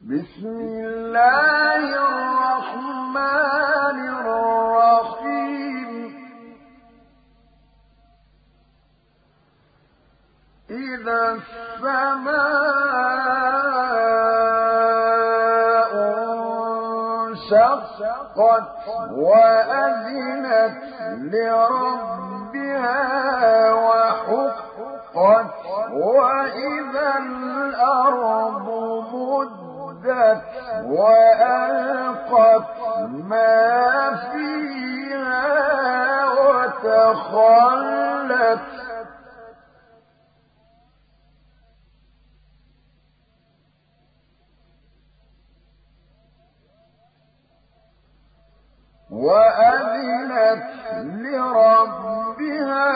بسم الله الرحمن الرحيم إذا السماء انشقت وأذنت لربها وحقت وإذا الأرض مدت وألقت ما فيها وتخلت وأذنت لربها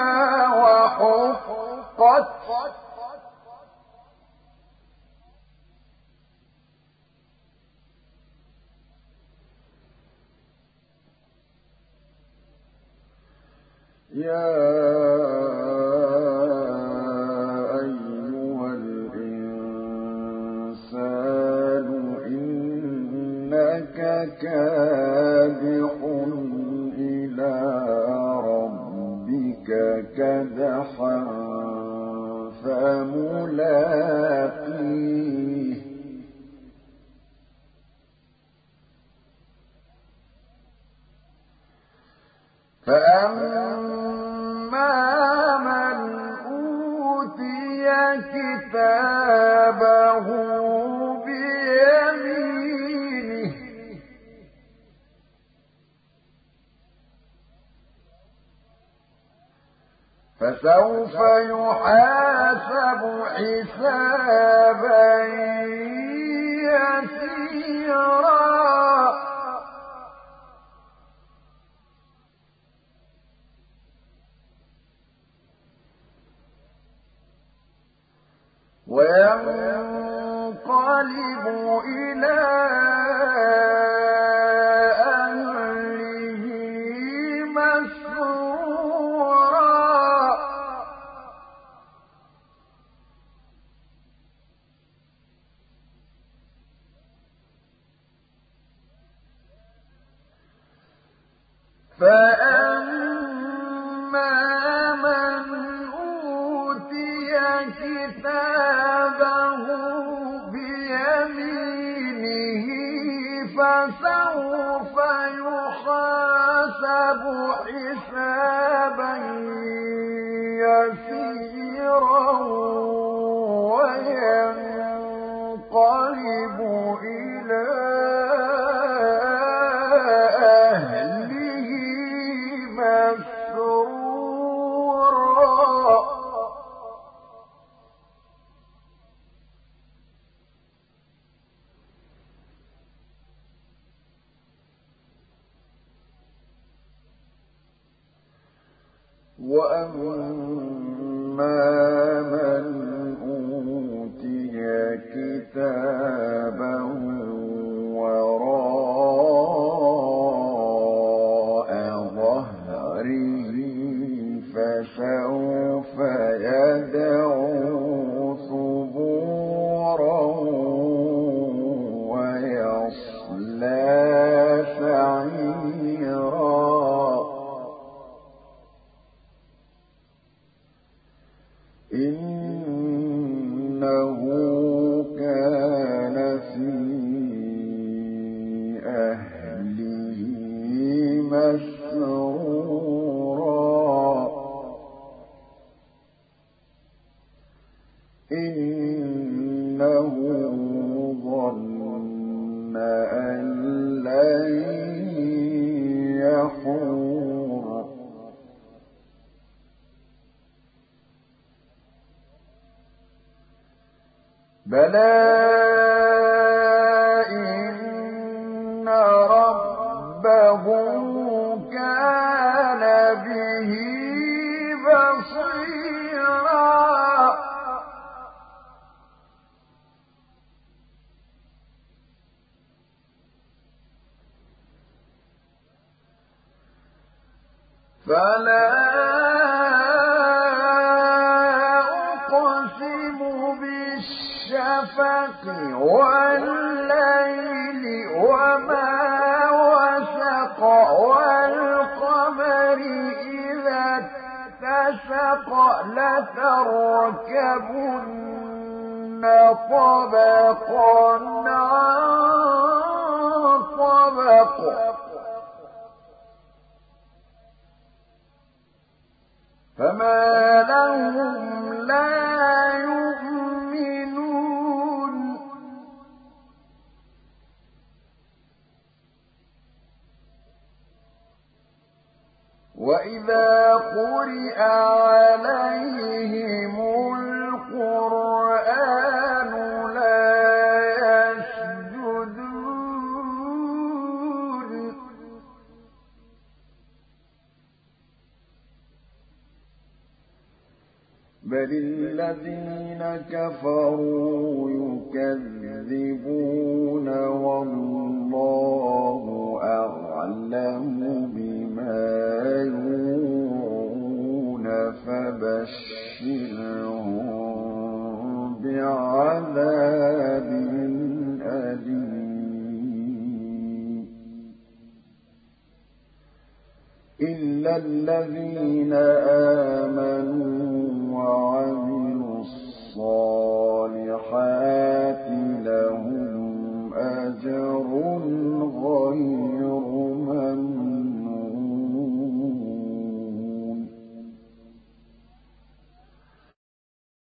وحقت يا أيها الإنسان إنك كادح إلى ربك كدحا فملاقيه فأما من أوتي كتابه بيمينه فسوف يحاسب حسابا يسيرا وينقلب إلى أهله مسرورا فأما من أوتي كتابه بيمينه فسوف يحاسب حسابا يسيرا وينقلب إلى أهله مسرورا وأما من أوتي كتابه وراء ظهره فسوف يدعو ثبورا ويصلى سعيرا إنه كان في أهله مسرورا إنه ظن أن لن يحور بلى إن ربه كان به بصيرا فلا أقسم بالشفق والليل لتركبن طبقا عن طبق فما لهم لا يؤمنون وإذا قرئ عليهم القرآن لا يسجدون بل الذين كفروا يكذبون والله أعلم بما يوعون فبشرهم بعذاب أليم إلا الذين آمنوا وعملوا الصالحات